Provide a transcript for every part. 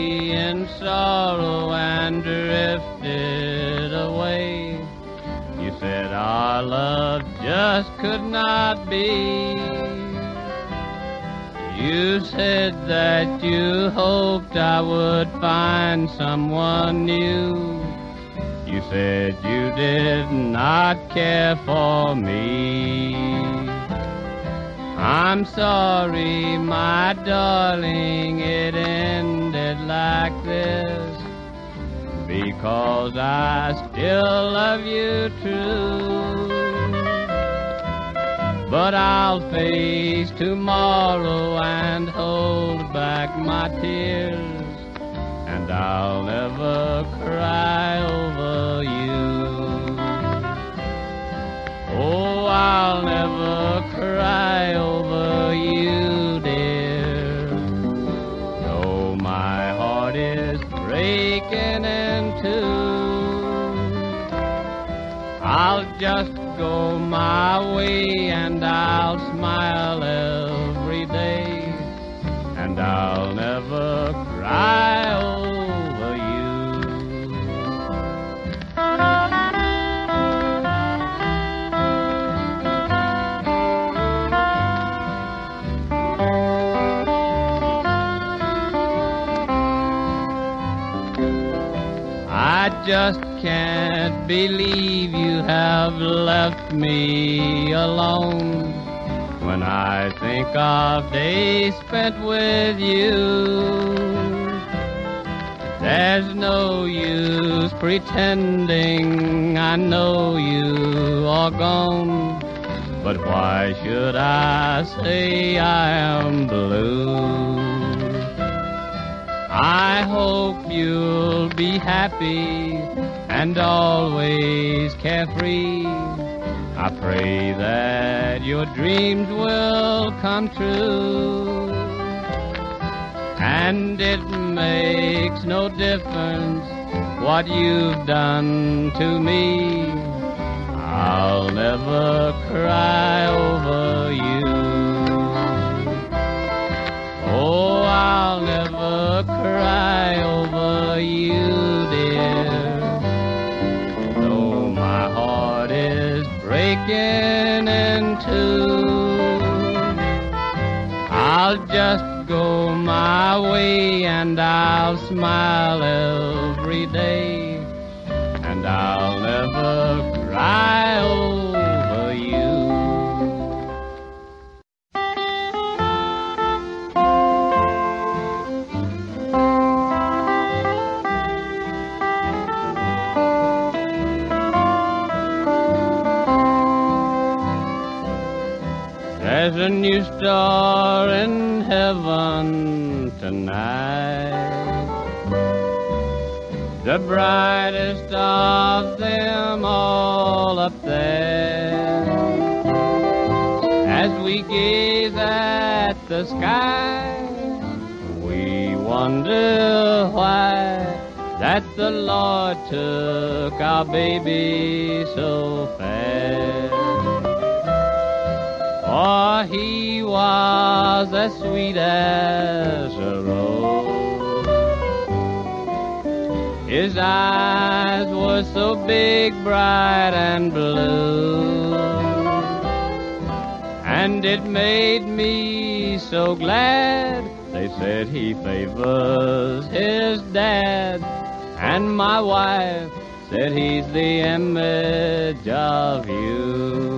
in sorrow and drifted away. You said our love just could not be. You said that you hoped I would find someone new. You said you did not care for me. I'm sorry, my darling, it ended like this, because I still love you true. But I'll face tomorrow and hold back my tears, and I'll never cry over you. Oh, I'll never cry over you, dear. Though my heart is breaking in two, I'll just go my way and I'll smile every day, and I'll never cry over you. I just can't believe you have left me alone. When I think of days spent with you, there's no use pretending I know you are gone. But why should I say I am blue? I hope you'll be happy and always carefree. I pray that your dreams will come true. And it makes no difference what you've done to me. I'll never cry over you. Oh, I'll never cry over you, dear. Though my heart is breaking in two, I'll just go my way and I'll smile every day, and I'll never cry over you. There's a new star in heaven tonight, the brightest of them all up there. As we gaze at the sky, we wonder why that the Lord took our baby so fast. For he was as sweet as a rose. His eyes were so big, bright and blue, and it made me so glad. They said he favors his dad, and my wife said he's the image of you.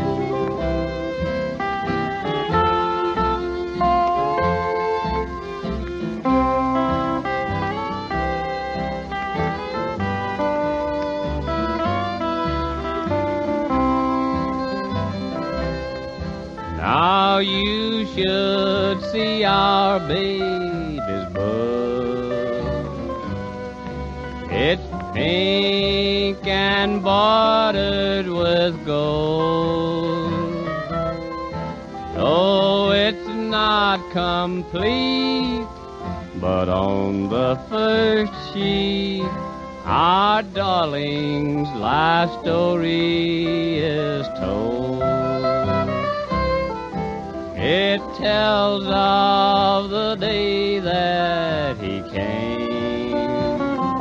Now you should see our baby's book. It's pink and bordered with gold. Though it's not complete, but on the first sheet, our darling's life story is told. It tells of the day that he came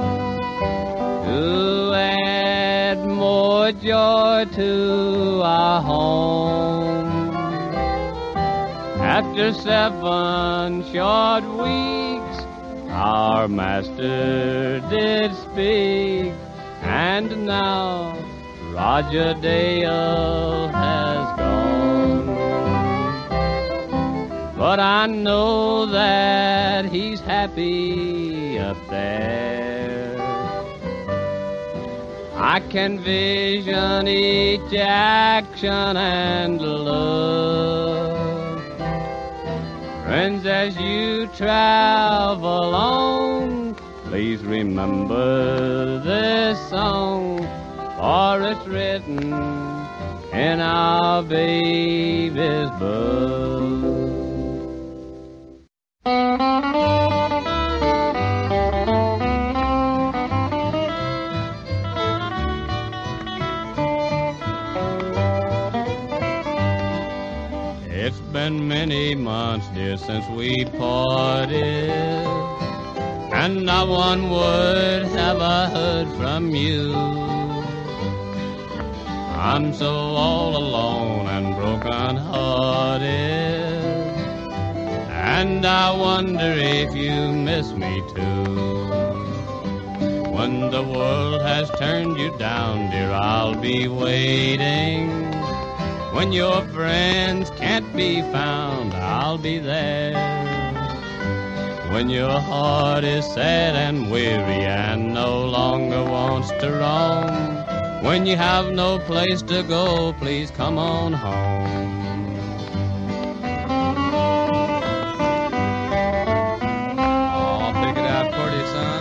to add more joy to our home. After 7 short weeks, our master did speak, and now Roger Dale has gone. But I know that he's happy up there. I can vision each action and look. Friends, as you travel on, please remember this song, for it's written in our baby's book. It's been many months, dear, since we parted, and not one word have I heard from you. I'm so all alone and broken-hearted, and I wonder if you miss me too. When the world has turned you down, dear, I'll be waiting. When your friends can't be found, I'll be there. When your heart is sad and weary and no longer wants to roam, when you have no place to go, please come on home. Oh, pick it out pretty, son.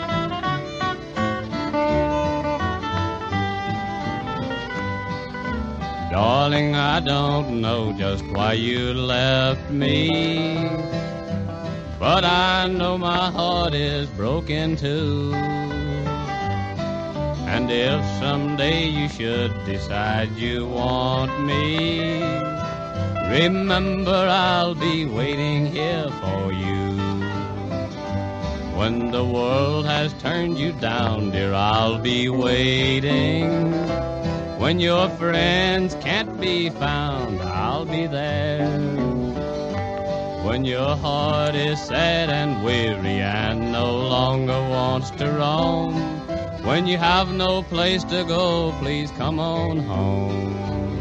Darling, I don't know just why you left me, but I know my heart is broken too. And if someday you should decide you want me, remember I'll be waiting here for you. When the world has turned you down, dear, I'll be waiting. When your friends can't be found, I'll be there. When your heart is sad and weary and no longer wants to roam, when you have no place to go, please come on home.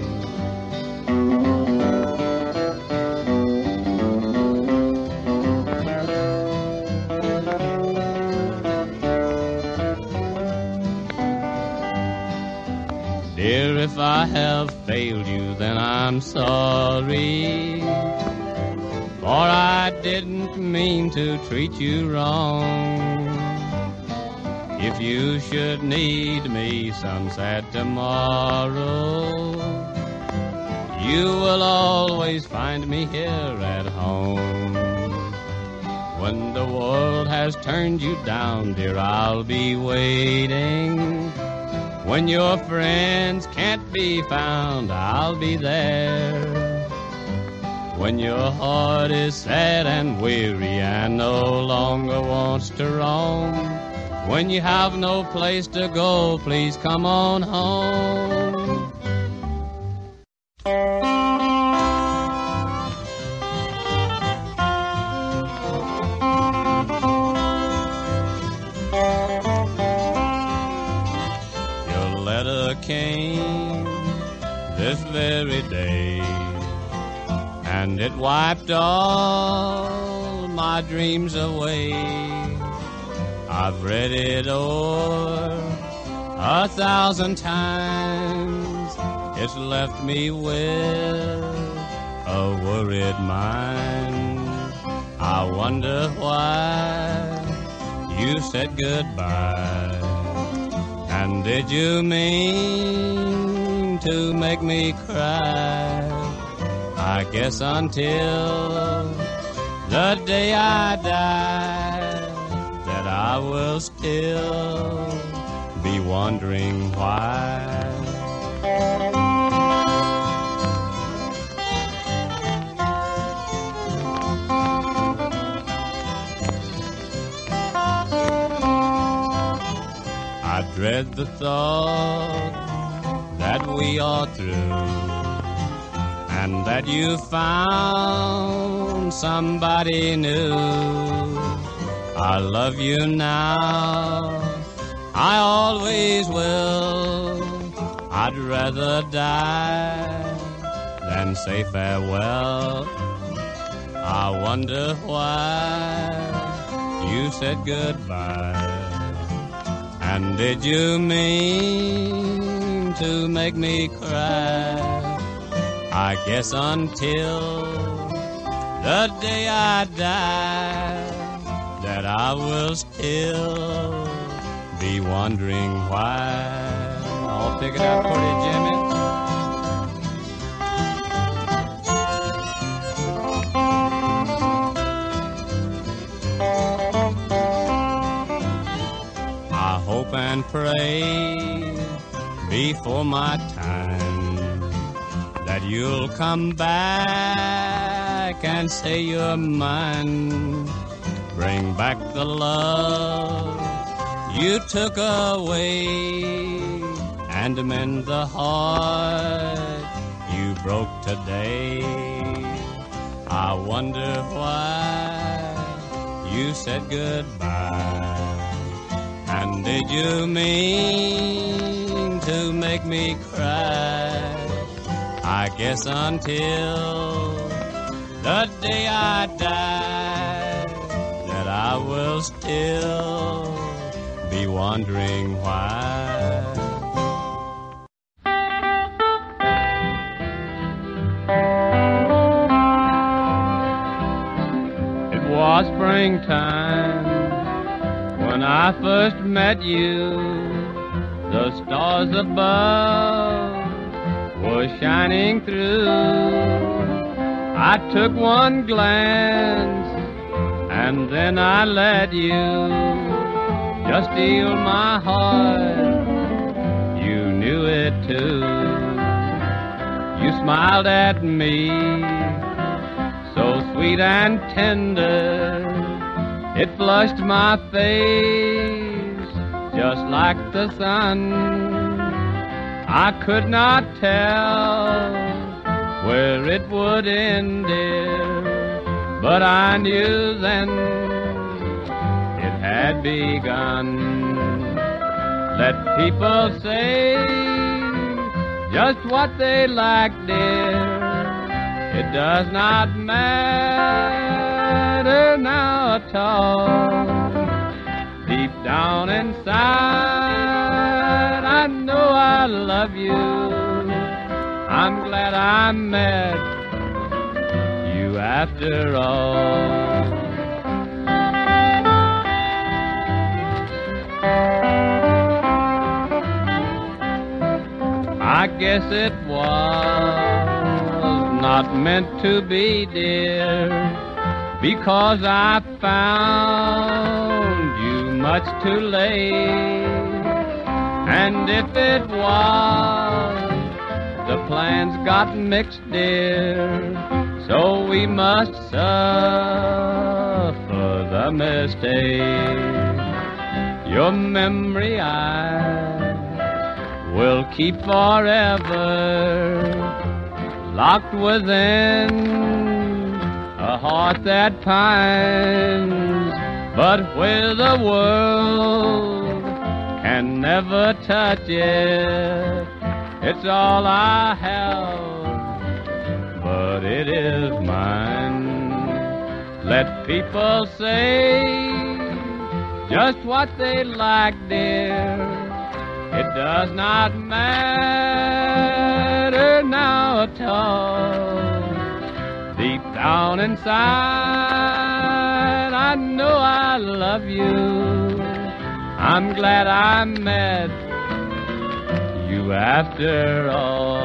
Dear, if I have failed you, then I'm sorry, for I didn't mean to treat you wrong. If you should need me some sad tomorrow, you will always find me here at home. When the world has turned you down, dear, I'll be waiting. When your friends can't be found, I'll be there. When your heart is sad and weary and no longer wants to roam, when you have no place to go, please come on home. Your letter came this very day, and it wiped all my dreams away. I've read it over 1,000 times. It's left me with a worried mind. I wonder why you said goodbye. And did you mean to make me cry? I guess until the day I die, I will still be wondering why. dread the thought that we are through, and that you found somebody new. I love you now, I always will. I'd rather die than say farewell. I wonder why you said goodbye, and did you mean to make me cry? I guess until the day I die, that I will still be wondering why. I'll pick it up for you, Jimmy. I hope and pray before my time that you'll come back and say you're mine. Bring back the love you took away, and mend the heart you broke today. I wonder why you said goodbye, and did you mean to make me cry? I guess until the day I die, that I will still be wondering why. It was springtime when I first met you. The stars above were shining through. I took one glance and then I let you just steal my heart. You knew it too. You smiled at me, so sweet and tender. It flushed my face just like the sun. I could not tell where it would end, dear, but I knew then it had begun. Let people say just what they like, dear. It does not matter now at all. Deep down inside, I know I love you. I'm glad I met you after all. I guess it was not meant to be, dear, because I found you much too late. And if it was, the plans got mixed, dear, so we must suffer the mistake. Your memory I will keep forever, locked within a heart that pines, but where the world can never touch it. It's all I have, but it is mine. Let people say just what they like, dear. It does not matter now at all. Deep down inside, I know I love you. I'm glad I met you after all.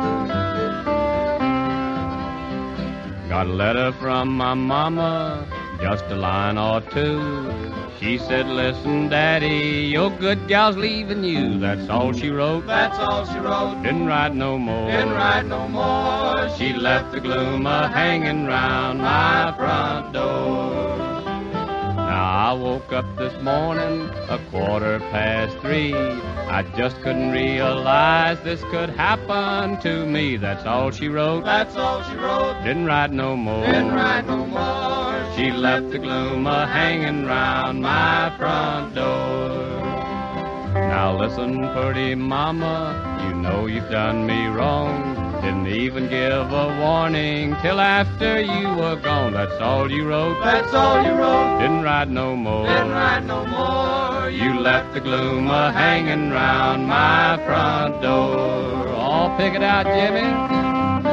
Got a letter from my mama just a line or two. She said, listen, Daddy, your good gal's leaving you. That's all she wrote. That's all she wrote. Didn't write no more. Didn't write no more. She left the gloom a-hanging round my front door. Now I woke up this morning 3:15. I just couldn't realize this could happen to me. That's all she wrote. That's all she wrote. Didn't write no more. Didn't write no more. She left the gloom a-hanging round my front door. Now listen, pretty mama, you know you've done me wrong. Didn't even give a warning till after you were gone. That's all you wrote. That's all you wrote. Didn't write no more. Didn't write no more. You left the gloom a-hanging round my front door. Oh, pick it out, Jimmy.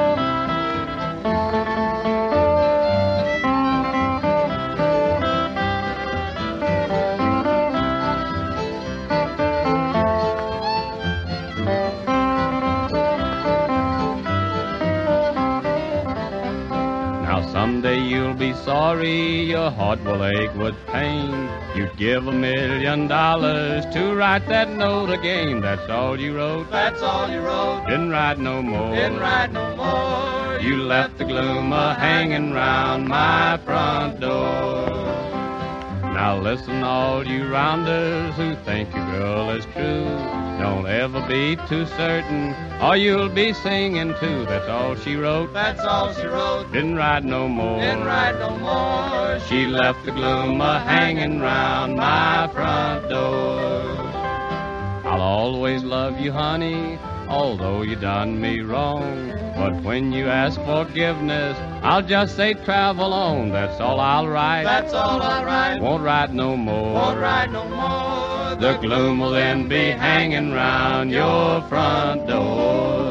Someday you'll be sorry, your heart will ache with pain. You'd give $1 million to write that note again. That's all you wrote. That's all you wrote. Didn't write no more. Didn't write no more. You left the gloom a-hanging round my front door. Now listen, all you rounders who think your girl is true, don't ever be too certain, or you'll be singing too. That's all she wrote. That's all she wrote. Didn't write no more. Didn't write no more. She left the gloom a-hanging round my front door. I'll always love you, honey, although you done me wrong. But when you ask forgiveness, I'll just say travel on. That's all I'll write. That's all I'll write. Won't write no more. Won't write no more. The gloom will then be hanging round your front door.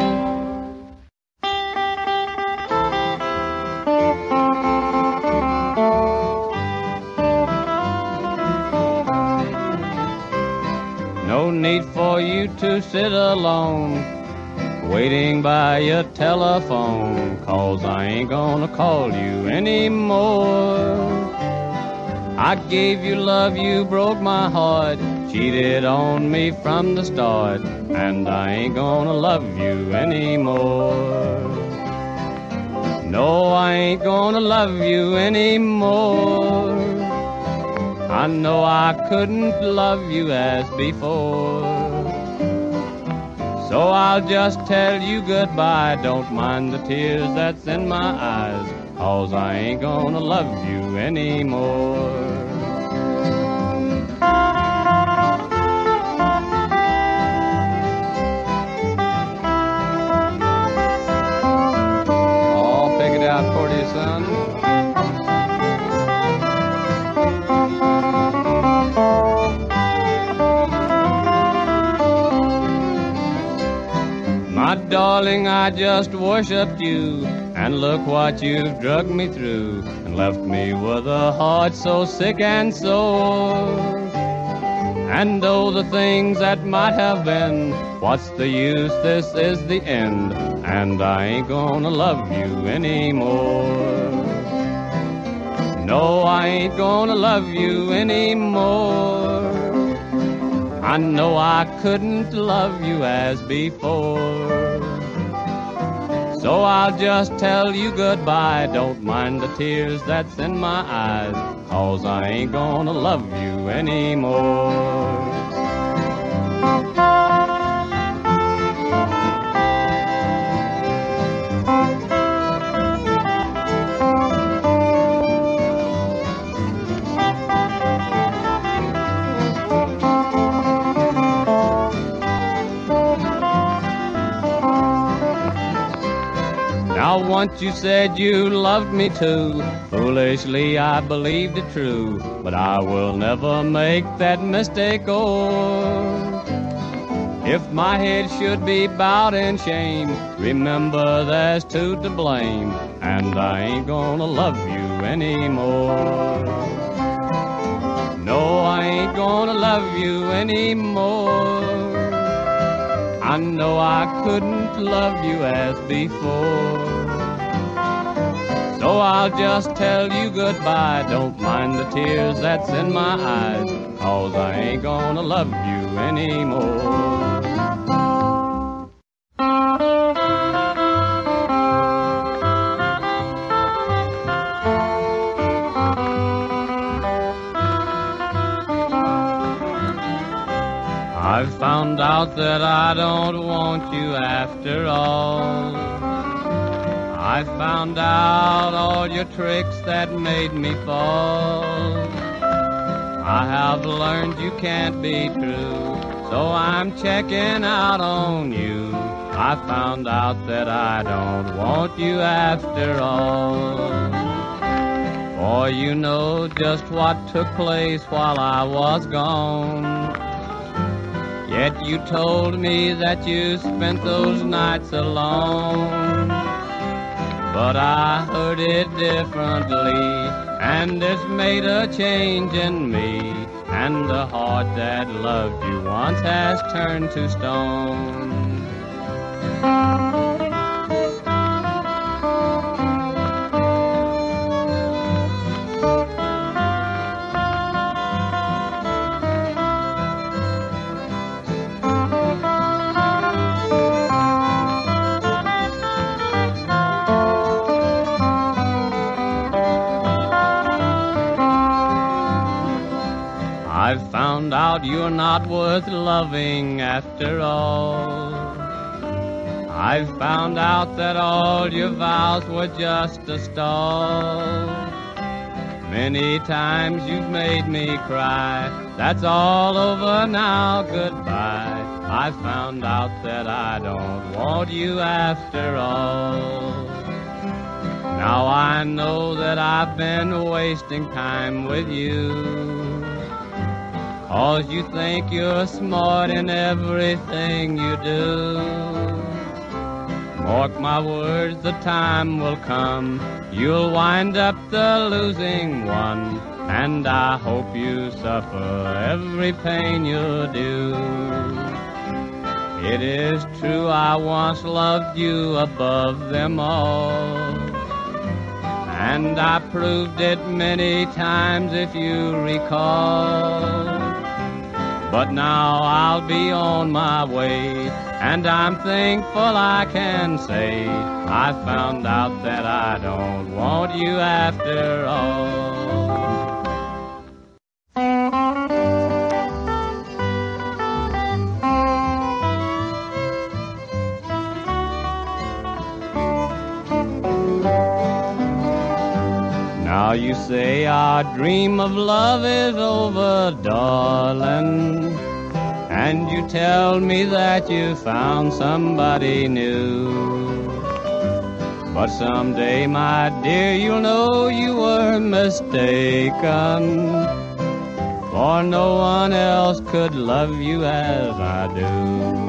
No need for you to sit alone, waiting by your telephone, 'cause I ain't gonna call you anymore. I gave you love, you broke my heart, cheated on me from the start, and I ain't gonna love you anymore. No, I ain't gonna love you anymore. I know I couldn't love you as before. So I'll just tell you goodbye. Don't mind the tears that's in my eyes, 'cause I ain't gonna love you anymore. Oh, pick it out for you, son. My darling, I just worshipped you, and look what you've drugged me through, and left me with a heart so sick and sore. And though the things that might have been, what's the use, this is the end, and I ain't gonna love you anymore. No, I ain't gonna love you anymore. I know I couldn't love you as before. So I'll just tell you goodbye. Don't mind the tears that's in my eyes, 'cause I ain't gonna love you anymore. Now once you said you loved me too, foolishly I believed it true, but I will never make that mistake, oh. If my head should be bowed in shame, remember there's two to blame, and I ain't gonna love you anymore. No, I ain't gonna love you anymore. I know I couldn't love you as before. So So I'll just tell you goodbye. Don't mind the tears that's in my eyes, 'cause I ain't gonna love you anymore. I've found out that I don't want you after all. I found out all your tricks that made me fall. I have learned you can't be true, so I'm checking out on you. I found out that I don't want you after all. For you know just what took place while I was gone. Yet you told me that you spent those nights alone. But I heard it differently, and it's made a change in me. And the heart that loved you once has turned to stone. I've found out you're not worth loving after all. I've found out that all your vows were just a stall. Many times you've made me cry. That's all over now, goodbye. I found out that I don't want you after all. Now I know that I've been wasting time with you, 'cause you think you're smart in everything you do. Mark my words, the time will come, you'll wind up the losing one, and I hope you suffer every pain you do. It is true I once loved you above them all, and I proved it many times if you recall. But now I'll be on my way, and I'm thankful I can say I found out that I don't want you after all. Now you say our dream of love is over, darling, and you tell me that you found somebody new. But someday, my dear, you'll know you were mistaken, for no one else could love you as I do.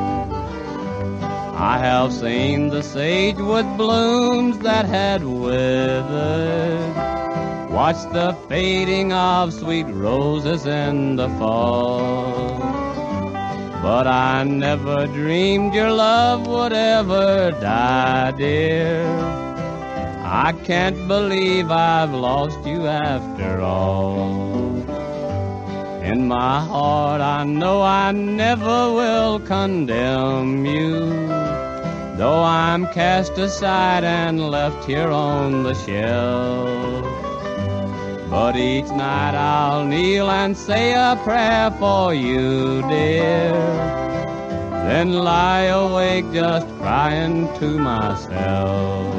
I have seen the sage with blooms that had withered, watch the fading of sweet roses in the fall. But I never dreamed your love would ever die, dear. I can't believe I've lost you after all. In my heart I know I never will condemn you, though I'm cast aside and left here on the shelf. But each night I'll kneel and say a prayer for you, dear, then lie awake just crying to myself.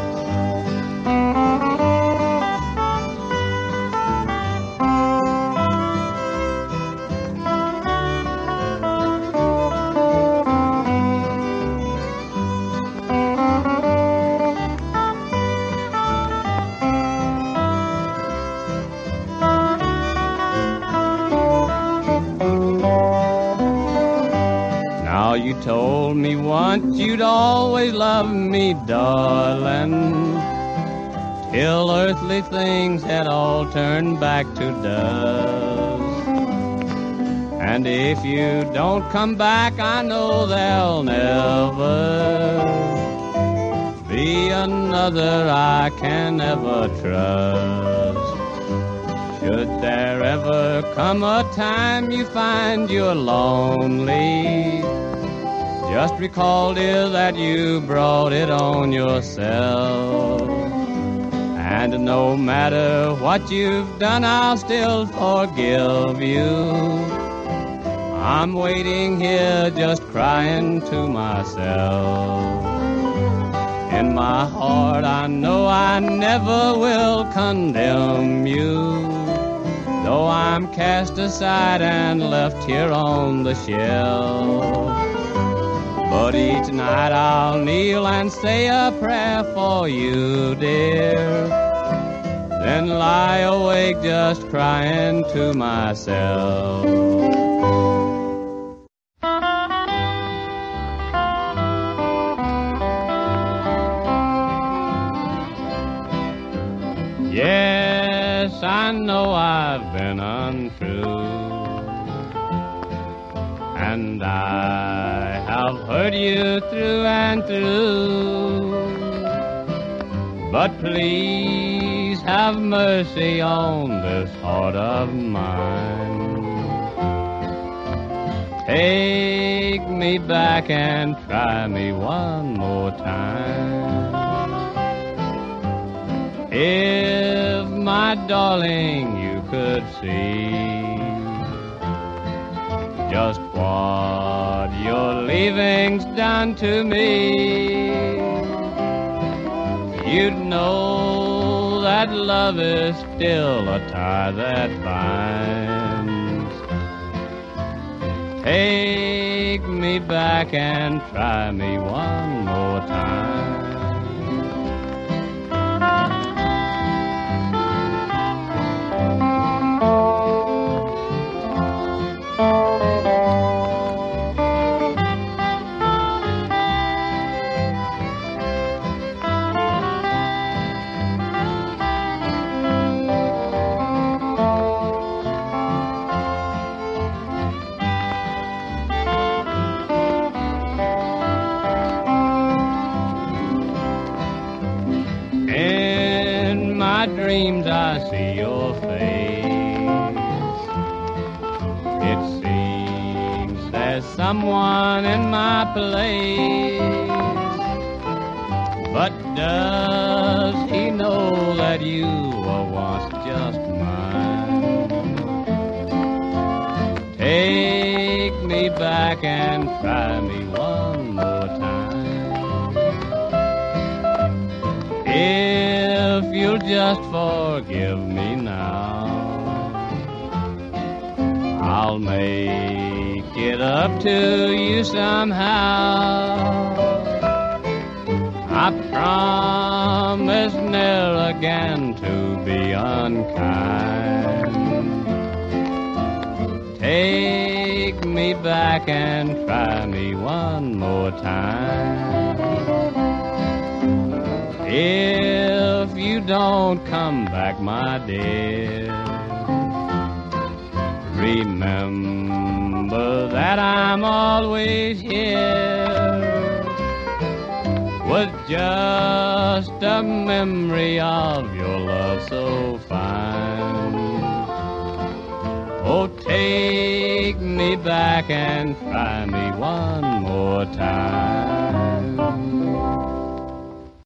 You told me once you'd always love me, darling, till earthly things had all turned back to dust. And if you don't come back, I know there'll never be be another I can ever trust. Should there ever come a time you find you're lonely, just recall, dear, that you brought it on yourself. And no matter what you've done, I'll still forgive you. I'm waiting here just crying to myself. In my heart I know I never will condemn you, though I'm cast aside and left here on the shelf. But each night I'll kneel and say a prayer for you, dear, then lie awake just crying to myself. Yes, I know I've been untrue, and I have hurt you through and through. But please have mercy on this heart of mine. Take me back and try me one more time. If, my darling, you could see just what your leaving's done to me, you'd know that love is still a tie that binds. Take me back and try me one more time. In my dreams I see your face. It seems there's someone in my place. But does he know that you were once just mine? Take me back and try me one more time. If you'll just forgive me now, I'll make it up to you somehow. I promise never again to be unkind. Take me back and try me one more time. If you don't come back, my dear, remember that I'm always here, with just a memory of your love so fine. Oh, take me back and try me one more time.